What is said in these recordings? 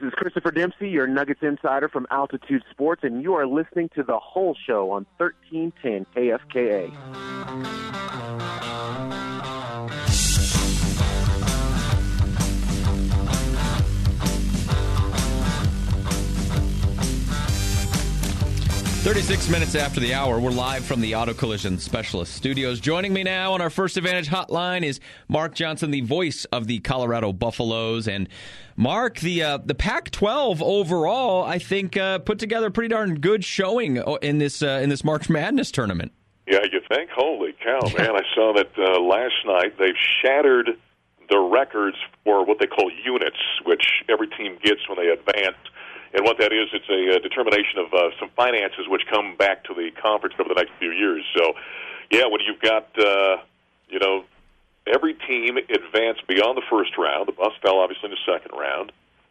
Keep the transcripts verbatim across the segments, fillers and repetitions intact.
is Christopher Dempsey, your Nuggets insider from Altitude Sports, and you are listening to The Whole Show on thirteen ten K F K A. thirty-six minutes after the hour, we're live from the Auto Collision Specialist Studios. Joining me now on our First Advantage hotline is Mark Johnson, the voice of the Colorado Buffaloes. And Mark, the uh, the Pac twelve overall, I think, uh, put together a pretty darn good showing in this uh, in this March Madness tournament. Yeah, you think? Holy cow, man! I saw that uh, last night. They've shattered the records for what they call units, which every team gets when they advance. And what that is, it's a, a determination of uh, some finances which come back to the conference over the next few years. So, yeah, when you've got, uh, you know, every team advanced beyond the first round. The Buffs fell, obviously, in the second round.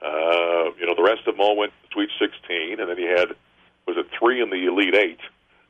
Uh, you know, the rest of them all went to Sweet sixteen, and then you had, was it three in the Elite Eight?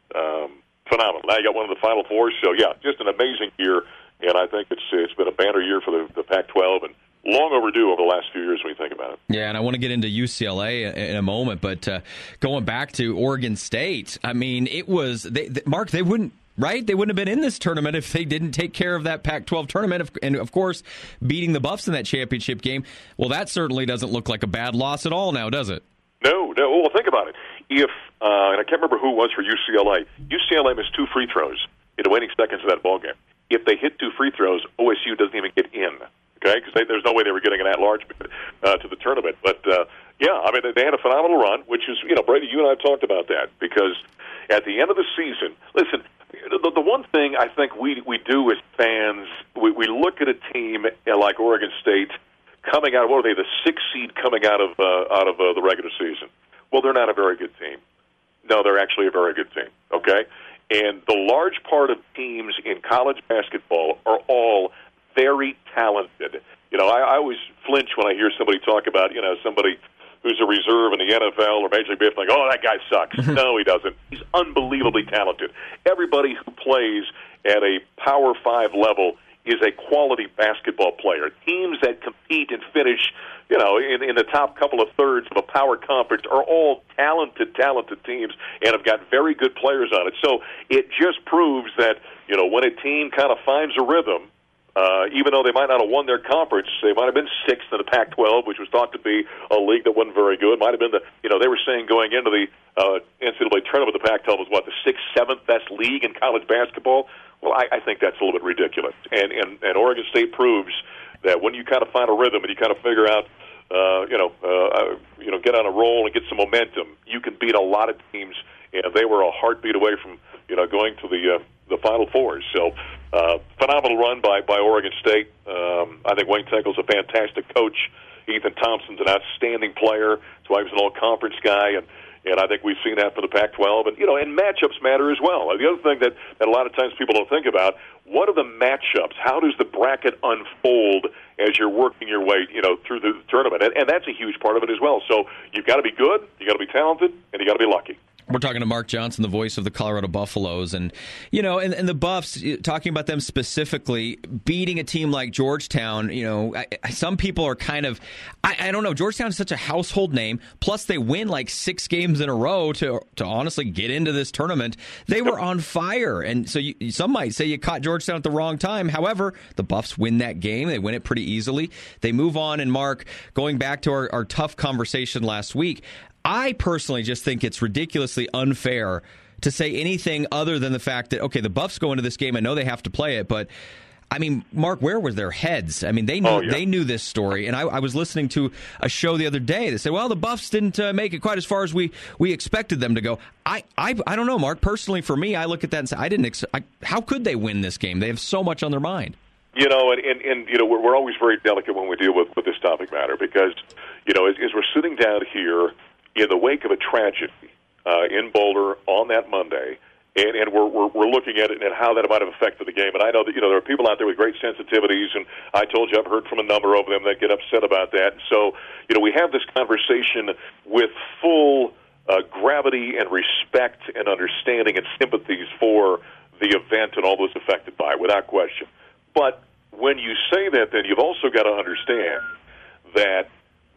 Um, phenomenal. Now you got one of the Final Four. So, yeah, just an amazing year, and I think it's it's been a banner year for the, the Pac twelve, and long overdue over the last few years when you think about it. Yeah, and I want to get into U C L A in a moment, but uh, going back to Oregon State, I mean, it was, they, they, Mark, they wouldn't, right? They wouldn't have been in this tournament if they didn't take care of that Pac twelve tournament, and of course, beating the Buffs in that championship game. Well, that certainly doesn't look like a bad loss at all now, does it? No, no. Well, think about it. If, uh, and I can't remember who it was for U C L A, U C L A missed two free throws in the waning seconds of that ball game. If they hit two free throws, O S U doesn't even get in. Okay, because there's no way they were getting an at-large bid uh, to the tournament. But, uh, yeah, I mean, they had a phenomenal run, which is, you know, Brady, you and I have talked about that, because at the end of the season, listen, the, the one thing I think we we do as fans, we, we look at a team like Oregon State coming out of, what are they, the sixth seed coming out of, uh, out of uh, the regular season. Well, they're not a very good team. No, they're actually a very good team, okay? And the large part of teams in college basketball are all very talented. You know, I, I always flinch when I hear somebody talk about, you know, somebody who's a reserve in the N F L or Major League Baseball, like, oh, that guy sucks. No, he doesn't. He's unbelievably talented. Everybody who plays at a Power Five level is a quality basketball player. Teams that compete and finish, you know, in, in the top couple of thirds of a power conference are all talented, talented teams and have got very good players on it. So it just proves that, you know, when a team kind of finds a rhythm, Uh, even though they might not have won their conference, they might have been sixth in the Pac twelve, which was thought to be a league that wasn't very good. Might have been the, you know, they were saying going into the uh, N C double A tournament, the Pac twelve was, what, the sixth, seventh best league in college basketball? Well, I, I think that's a little bit ridiculous. And, and, and Oregon State proves that when you kind of find a rhythm and you kind of figure out, uh, you know, uh, you know, get on a roll and get some momentum, you can beat a lot of teams. And they were a heartbeat away from, you know, going to the uh, the Final Fours. So, uh, phenomenal run by, by Oregon State. Um, I think Wayne Tinkle's a fantastic coach. Ethan Thompson's an outstanding player. That's why he was an all-conference guy. And, and I think we've seen that for the Pac twelve. And, you know, and matchups matter as well. The other thing that, that a lot of times people don't think about, what are the matchups? How does the bracket unfold as you're working your way, you know, through the tournament? And, and that's a huge part of it as well. So you've got to be good, you've got to be talented, and you've got to be lucky. We're talking to Mark Johnson, the voice of the Colorado Buffaloes. And, you know, and, and the Buffs, talking about them specifically, beating a team like Georgetown, you know, I, some people are kind of, I, I don't know, Georgetown is such a household name. Plus, they win like six games in a row to to honestly get into this tournament. They were on fire. And so you, some might say you caught Georgetown at the wrong time. However, the Buffs win that game. They win it pretty easily. They move on. And, Mark, going back to our, our tough conversation last week, I personally just think it's ridiculously unfair to say anything other than the fact that, okay, the Buffs go into this game. I know they have to play it, but, I mean, Mark, where were their heads? I mean, they knew oh, yeah. they knew this story, and I, I was listening to a show the other day that said, well, the Buffs didn't uh, make it quite as far as we, we expected them to go. I, I I don't know, Mark. Personally, for me, I look at that and say, I didn't. Ex- I, how could they win this game? They have so much on their mind. You know, and, and, and you know, we're, we're always very delicate when we deal with, with this topic matter because, you know, as, as we're sitting down here in the wake of a tragedy uh, in Boulder on that Monday, and, and we're, we're we're looking at it and how that might have affected the game. And I know that, you know, there are people out there with great sensitivities, and I told you I've heard from a number of them that get upset about that. So, you know, we have this conversation with full uh, gravity and respect and understanding and sympathies for the event and all those affected by it, without question. But when you say that, then you've also got to understand that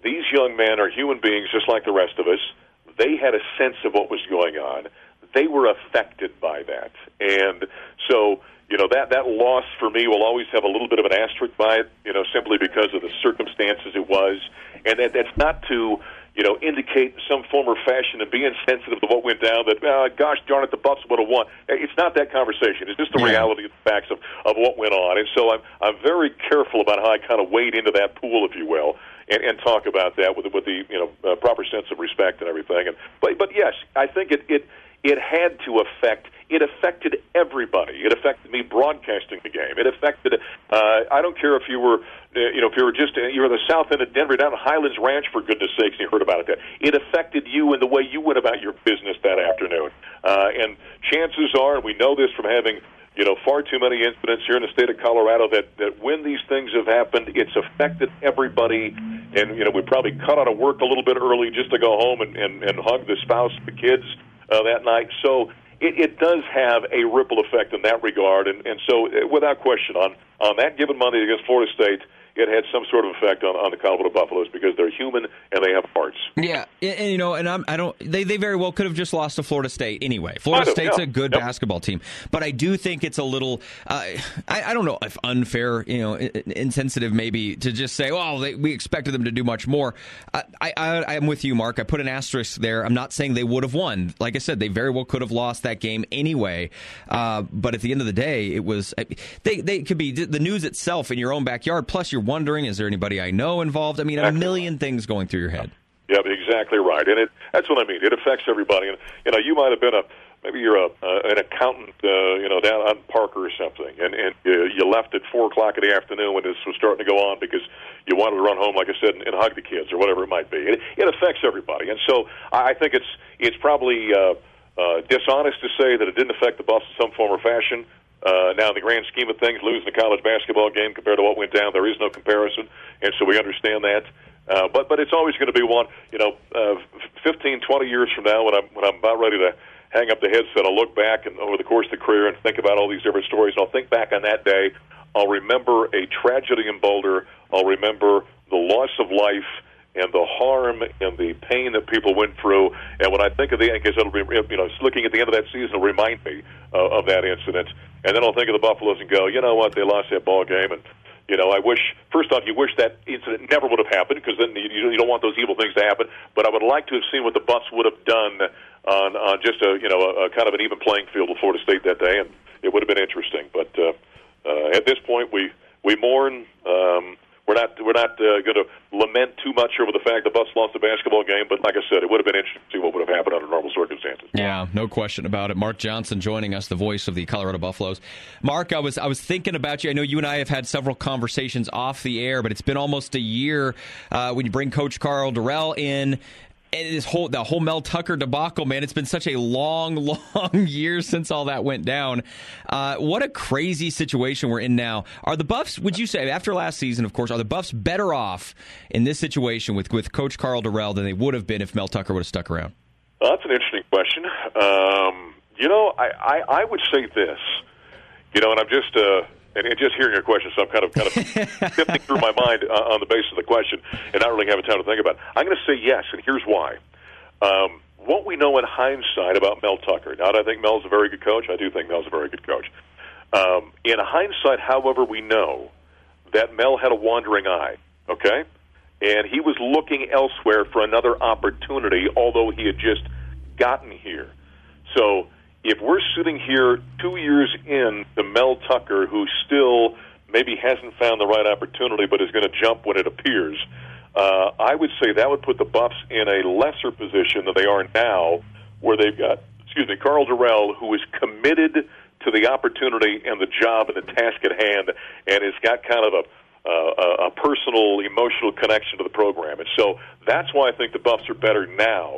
these young men are human beings just like the rest of us. They had a sense of what was going on. They were affected by that. And so, you know, that, that loss for me will always have a little bit of an asterisk by it, you know, simply because of the circumstances it was. And that, that's not to, you know, indicate some form or fashion and be insensitive to what went down that, uh, gosh darn it, the Buffs would have won. It's not that conversation. It's just the yeah. reality of the facts of, of what went on. And so I'm, I'm very careful about how I kind of wade into that pool, if you will, and, and talk about that with, with the, you know, uh, proper sense of respect and everything. And, but, but yes, I think it, it, it had to affect, it affected everybody. It affected me broadcasting the game. It affected, uh, I don't care if you were, uh, you know, if you were just, uh, you were in the south end of Denver, down at Highlands Ranch, for goodness sakes, and you heard about it there. It affected you in the way you went about your business that afternoon. Uh, and chances are, and we know this from having, you know, far too many incidents here in the state of Colorado, that, that when these things have happened, it's affected everybody. And, you know, we probably cut out of work a little bit early just to go home and, and, and hug the spouse, the kids, Uh, that night. So it, it does have a ripple effect in that regard. And, and so, uh, without question, on, on that given Monday against Florida State, it had some sort of effect on, on the Colorado Buffaloes because they're human and they have hearts. Yeah, and, and you know, and I'm, I don't. They, they very well could have just lost to Florida State anyway. Florida have, State's yeah. a good yep. basketball team, but I do think it's a little. Uh, I, I don't know if unfair, you know, insensitive maybe to just say, "Well, they, we expected them to do much more." I, I, I'm with you, Mark. I put an asterisk there. I'm not saying they would have won. Like I said, they very well could have lost that game anyway. Uh, but at the end of the day, it was they. They could be the news itself in your own backyard. Plus, you're wondering, is there anybody I know involved? I mean, a million things going through your head. Yeah, exactly right. And it that's what I mean. It affects everybody. And, you know, you might have been a, maybe you're a uh, an accountant, uh, you know, down on Parker or something, and, and uh, you left at four o'clock in the afternoon when this was starting to go on because you wanted to run home, like I said, and, and hug the kids or whatever it might be. It, it affects everybody. And so I think it's, it's probably uh, uh, dishonest to say that it didn't affect the Buffs in some form or fashion. Uh, now, in the grand scheme of things, losing a college basketball game compared to what went down, there is no comparison, and so we understand that. Uh, but but it's always going to be one, you know, uh, fifteen, twenty years from now when I'm when I'm about ready to hang up the headset, I'll look back and over the course of the career and think about all these different stories, and I'll think back on that day. I'll remember a tragedy in Boulder. I'll remember the loss of life and the harm and the pain that people went through. And when I think of the end, because it'll be, you know, looking at the end of that season will remind me uh, of that incident. And then I'll think of the Buffaloes and go, you know what, they lost that ball game. And, you know, I wish, first off, you wish that incident never would have happened because then you, you don't want those evil things to happen. But I would like to have seen what the Buffs would have done on, on just a, you know, a, a kind of an even playing field with Florida State that day. And it would have been interesting. But uh, uh, at this point, we, we mourn. Um, We're not we're not uh, going to lament too much over the fact the Buffs lost the basketball game, but like I said, it would have been interesting to see what would have happened under normal circumstances. Yeah, no question about it. Mark Johnson joining us, the voice of the Colorado Buffaloes. Mark, I was I was thinking about you. I know you and I have had several conversations off the air, but it's been almost a year uh, when you bring Coach Karl Dorrell in. And this whole the whole Mel Tucker debacle, man, it's been such a long, long year since all that went down. Uh, what a crazy situation we're in now. Are the Buffs, would you say, after last season, of course, are the Buffs better off in this situation with, with Coach Karl Dorrell than they would have been if Mel Tucker would have stuck around? Well, that's an interesting question. Um, you know, I, I, I would say this, you know, and I'm just... Uh, And, and just hearing your question, so I'm kind of kind of sifting through my mind uh, on the basis of the question and not really having time to think about it. I'm going to say yes, and here's why. Um, what we know in hindsight about Mel Tucker, now I think Mel's a very good coach. I do think Mel's a very good coach. Um, in hindsight, however, we know that Mel had a wandering eye, okay? And he was looking elsewhere for another opportunity, although he had just gotten here. So... if we're sitting here two years in to Mel Tucker, who still maybe hasn't found the right opportunity but is going to jump when it appears, uh, I would say that would put the Buffs in a lesser position than they are now, where they've got, excuse me, Karl Dorrell, who is committed to the opportunity and the job and the task at hand, and has got kind of a uh, a personal, emotional connection to the program. And so that's why I think the Buffs are better now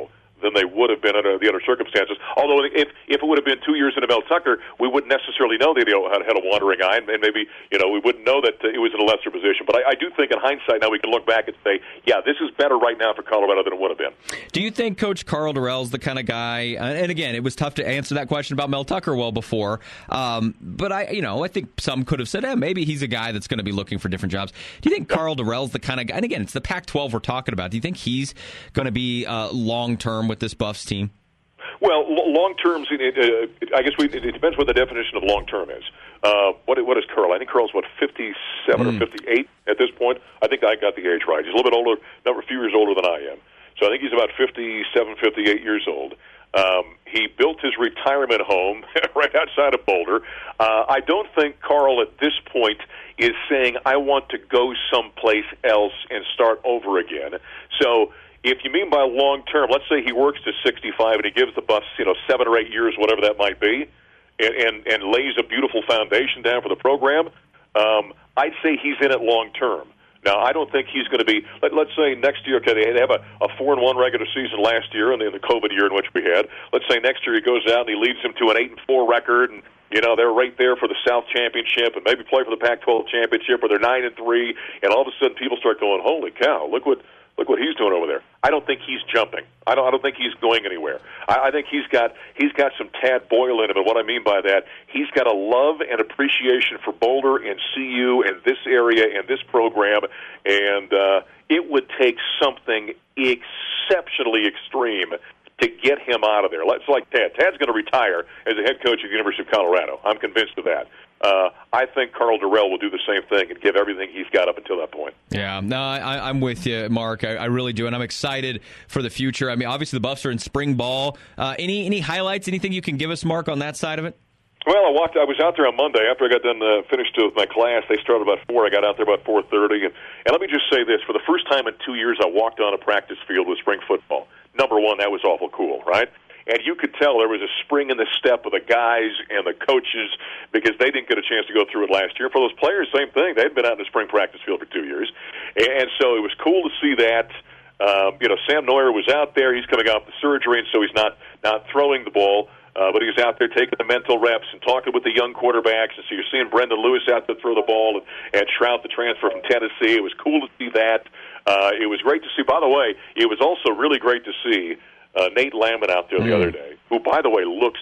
than they would have been under the other circumstances. Although if if it would have been two years into Mel Tucker, we wouldn't necessarily know that he had, had a wandering eye, and maybe you know we wouldn't know that it was in a lesser position. But I, I do think in hindsight now we can look back and say, yeah, this is better right now for Colorado than it would have been. Do you think Coach Karl Dorrell's the kind of guy? And again, it was tough to answer that question about Mel Tucker well before. Um, but I, you know, I think some could have said, eh, maybe he's a guy that's going to be looking for different jobs. Do you think Karl Dorrell's the kind of guy? And again, it's the Pac twelve we're talking about. Do you think he's going to be uh, long term with this Buffs team? Well, long term, uh, I guess we, it depends what the definition of long term is. Uh, what what is Karl? I think Karl's what fifty-seven mm. or fifty-eight at this point. I think I got the age right. He's a little bit older, not a few years older than I am. So I think he's about fifty-seven, fifty-eight years old. Um, he built his retirement home right outside of Boulder. Uh, I don't think Karl at this point is saying, I want to go someplace else and start over again. So if you mean by long term, let's say he works to sixty-five and he gives the Buffs, you know, seven or eight years, whatever that might be, and, and, and lays a beautiful foundation down for the program, um, I'd say he's in it long term. Now, I don't think he's going to be, let, let's say next year, okay, they have a, a four and one regular season last year and then the COVID year in which we had. Let's say next year he goes out and he leads them to an eight and four record, and, you know, they're right there for the South Championship and maybe play for the Pac twelve Championship, or they're nine and three, and all of a sudden people start going, holy cow, look what look what he's doing over there. I don't think he's jumping. I don't I don't think he's going anywhere. I, I think he's got he's got some Tad Boyle in him, and what I mean by that, he's got a love and appreciation for Boulder and C U and this area and this program, and uh, it would take something exceptionally extreme to get him out of there. It's like Tad. Tad's going to retire as a head coach at the University of Colorado. I'm convinced of that. Uh, I think Karl Dorrell will do the same thing and give everything he's got up until that point. Yeah, no, I, I'm with you, Mark. I, I really do, and I'm excited for the future. I mean, obviously the Buffs are in spring ball. Uh, any any highlights, anything you can give us, Mark, on that side of it? Well, I walked. I was out there on Monday after I got done uh, finished with my class. They started about four. I got out there about four thirty, and, and let me just say this: for the first time in two years, I walked on a practice field with spring football. Number one, that was awful cool, right? And you could tell there was a spring in the step of the guys and the coaches because they didn't get a chance to go through it last year. For those players, same thing. They had been out in the spring practice field for two years. And so it was cool to see that. Um, you know, Sam Neuer was out there. He's coming off the surgery, and so he's not, not throwing the ball. Uh, but he was out there taking the mental reps and talking with the young quarterbacks. And so you're seeing Brendan Lewis out there throw the ball, and, and Trout, the transfer from Tennessee. It was cool to see that. Uh, it was great to see. By the way, it was also really great to see Uh, Nate Landman out there the mm. other day, who, by the way, looks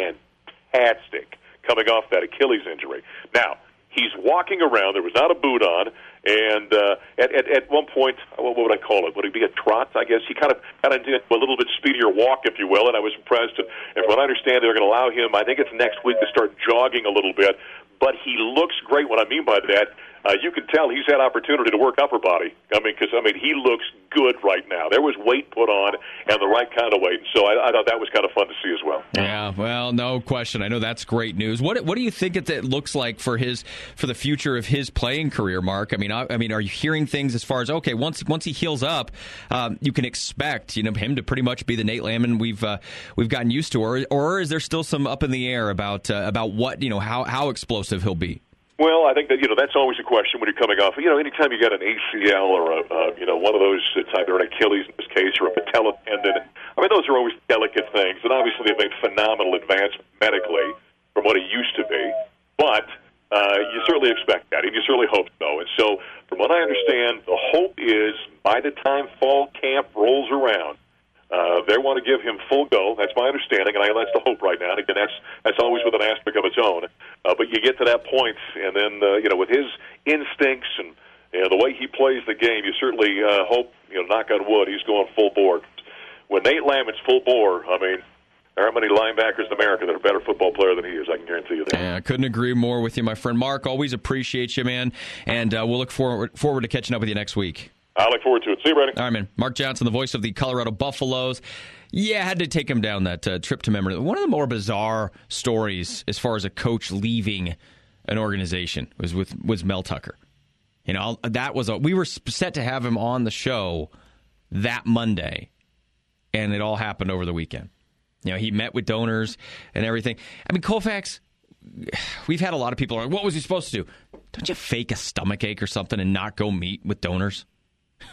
fantastic coming off that Achilles injury. Now, he's walking around. There was not a boot on, and uh, at, at, at one point, what would I call it? Would it be a trot, I guess? He kind of kind of did a little bit speedier walk, if you will, and I was impressed. And, and from what I understand, they're going to allow him, I think it's next week, to start jogging a little bit. But he looks great. What I mean by that, uh, you can tell he's had opportunity to work upper body. I mean, because I mean, he looks good right now. There was weight put on, and the right kind of weight. So I, I thought that was kind of fun to see as well. Yeah, well, no question. I know that's great news. What What do you think it, it looks like for his for the future of his playing career, Mark? I mean, I, I mean, are you hearing things as far as okay, once once he heals up, um, you can expect you know him to pretty much be the Nate Landman we've uh, we've gotten used to, or or is there still some up in the air about uh, about what you know how how explosive he'll be? Well, I think that, you know, that's always a question when you're coming off. You know, anytime you got an A C L or, a, uh, you know, one of those, it's either an Achilles in this case or a patella tendon, I mean, those are always delicate things. And obviously they've made phenomenal advancements medically from what it used to be. But uh, you certainly expect that, and you certainly hope so. And so, from what I understand, the hope is by the time fall camp rolls around, Uh, they want to give him full go. That's my understanding, and I, that's the hope right now. And again, that's that's always with an aspect of its own. Uh, but you get to that point, and then uh, you know, with his instincts and you know, the way he plays the game, you certainly uh, hope, you know, knock on wood, he's going full bore. When Nate Landman's full bore, I mean, there aren't many linebackers in America that are a better football player than he is. I can guarantee you that. Yeah, I couldn't agree more with you, my friend Mark. Always appreciate you, man, and uh, we'll look forward forward to catching up with you next week. I look forward to it. See you, Brady. All right, man. Mark Johnson, the voice of the Colorado Buffaloes. Yeah, I had to take him down that uh, trip to memory. One of the more bizarre stories as far as a coach leaving an organization was with was Mel Tucker. You know, that was a, we were set to have him on the show that Monday, and it all happened over the weekend. You know, he met with donors and everything. I mean, Colfax, we've had a lot of people like, what was he supposed to do? Don't you fake a stomach ache or something and not go meet with donors?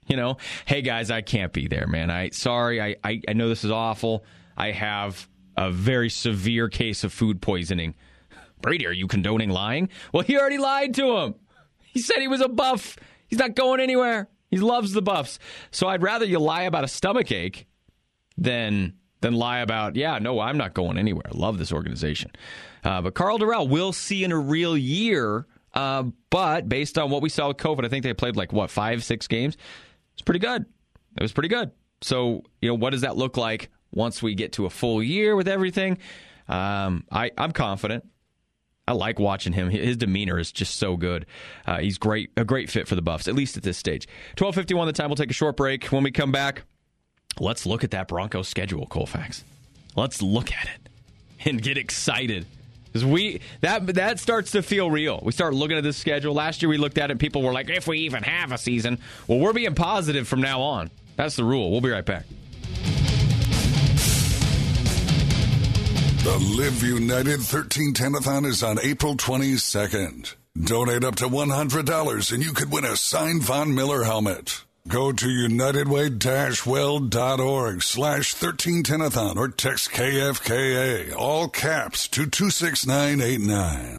You know, hey, guys, I can't be there, man. I Sorry, I, I, I know this is awful. I have a very severe case of food poisoning. Brady, are you condoning lying? Well, he already lied to him. He said he was a Buff. He's not going anywhere. He loves the Buffs. So I'd rather you lie about a stomach ache than than lie about, yeah, no, I'm not going anywhere. I love this organization. Uh, but Karl Dorrell, we'll see in a real year. Uh, but based on what we saw with COVID, I think they played like, what, five, six games? It's pretty good. It was pretty good. So, you know, what does that look like once we get to a full year with everything? Um, I, I'm confident. I like watching him. His demeanor is just so good. Uh, he's great, a great fit for the Buffs, at least at this stage. twelve fifty-one the time. We'll take a short break. When we come back, let's look at that Broncos schedule, Colfax. Let's look at it and get excited. Because we that that starts to feel real. We start looking at this schedule. Last year we looked at it and people were like, if we even have a season. Well, we're being positive from now on. That's the rule. We'll be right back. The Live United thirteen ten-a-thon is on April twenty-second. Donate up to one hundred dollars and you could win a signed Von Miller helmet. Go to unitedway-weld.org slash 1310-a-thon or text K F K A, all caps, to two six nine eight nine.